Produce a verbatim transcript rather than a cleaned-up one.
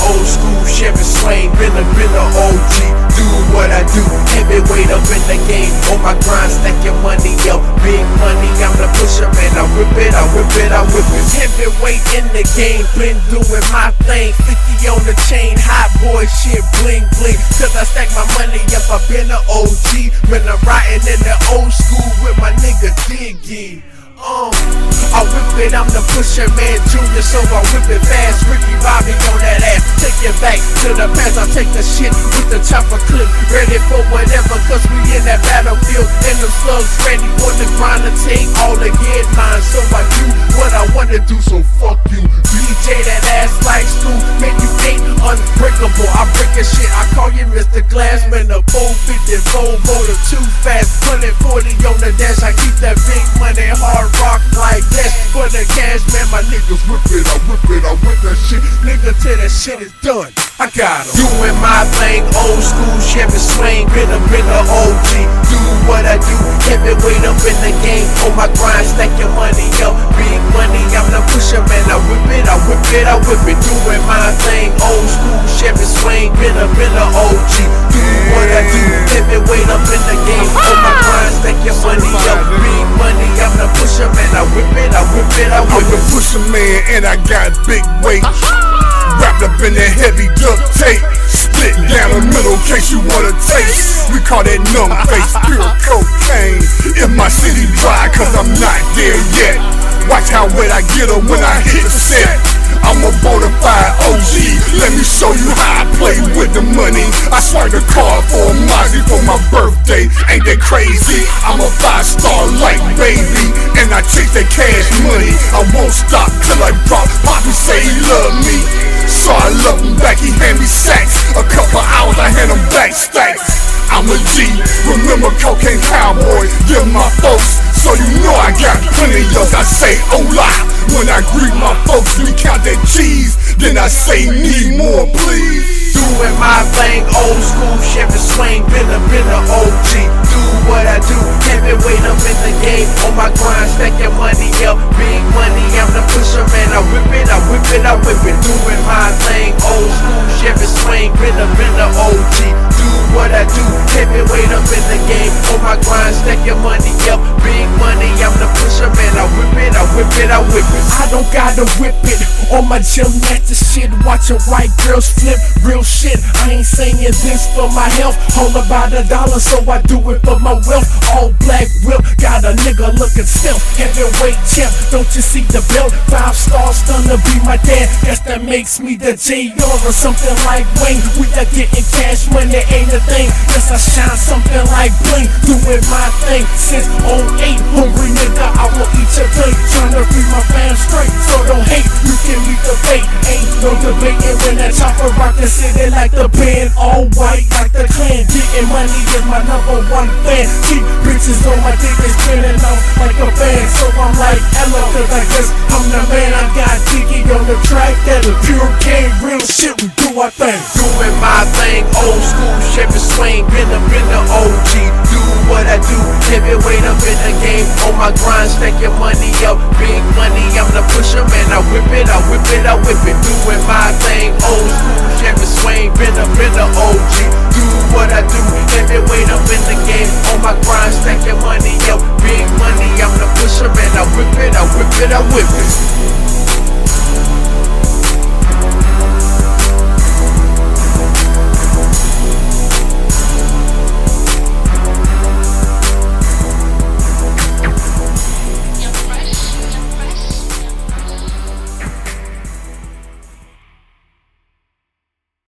old school Chevy swing, been a, been a O G. Do what I do, heavyweight up in the game. On my grind, stacking money up, big money. I'm the pusher, man. I whip it, I whip it, I whip it. Heavyweight in the game, been doing my thing. fifty on the chain, hot boy shit, bling bling. Cause I stack my money up, I been a O G. Been a riding in the old school with my nigga Diggy. Um, I whip it, I'm the pusher, man, Junior, so I whip it fast. Ricky Bobby on that ass, take it back to the past. I take the shit with the chopper clip, ready for whatever, cause we in that battlefield. And the slugs ready for the grind to take all the get mine. So I do what I wanna do, so fuck you. D J that ass like school, man, you ain't unbreakable. I break your shit, I call you Mister Glassman. The four fifty Volvo, the too fast, one forty on the dash. I keep that big money hard rock like that. For the cash, man, my niggas whip it, I whip it, I whip that shit. Nigga, till that shit is done, I got em. Doing my thing, old school Chevy swing, been a, been a O G. Do what I do, heavyweight up in the game. On my grind, stacking money up, big money. I'm the pusher, man, I whip it, I whip it, I whip it. Doing my thing, old school Chevy swing, been a, been a O G. Do what I do, heavyweight up in the game. On my grind, stacking money up, big money. I'm the pusher, man, I whip it, I whip it, I whip it. I'm the pusher, man, and I got big weight. Wrapped up in that heavy duct tape, split down the middle in case you wanna taste. We call that numb face, pure cocaine. In my city dry, cause I'm not there yet. Watch how wet I get her when I hit the set. I'm a bona fide O G, let me show you how I play with the money. I swipe the card for a Mozzie for my birthday, ain't that crazy? I'm a five star light baby, and I take that cash money. I won't stop till I drop, Poppy say he love me, so I love him back, he hand me sacks. A couple hours I hand him back stacks. I'm a G, remember Cocaine Cowboy, give my folks, so you know I got plenty of. I say hola, when I greet my folks, we count that cheese, then I say need more please. Doing my thing, old school Chevy swing, been a, been a O G. Do what I do, heavyweight up in the game. On my grind, stacking money up, big money. I'm the pusher, man, I whip it, I whip it, I whip it. Doing my thing, old school Chevy swing, been a, been a O G. Do what I do, heavyweight up in the game. On my grind, stacking money up, big money. I'm the pusher, man, I whip it, I whip it, I whip it. I don't gotta whip it on my gymnastic shit, watching white girls flip real shit. I ain't saying this for my health, all about a dollar, so I do it for my wealth. All black whip, got a nigga looking still. Heavyweight champ, don't you see the belt? Five stars, gonna be my dad. Guess that makes me the J R or something like Wayne. We are getting cash money, ain't a thing. Guess I shine something like bling, doing my thing since oh eight. Hungry nigga, I will eat your thing, trying to free my fam straight, so don't hate. You can meet the fate, ain't no debating when that chopper rock the city like the band, all white like the clan. Getting money is my number one fan. Keep bitches on my dick, they spinning off like a fan. So I'm like Ella, cause I guess I'm the man. I got Diggy on the track, that is pure K, real shit, we do our thing. Doing my thing, old school Chevy swing, been a, been a O G. Do what I do, heavyweight up in the game. On my grind, stacking money up, big money. I'm the pusher, man, I whip it, I whip it, I whip it. Doing my thing, old school Chevy swing, been a, been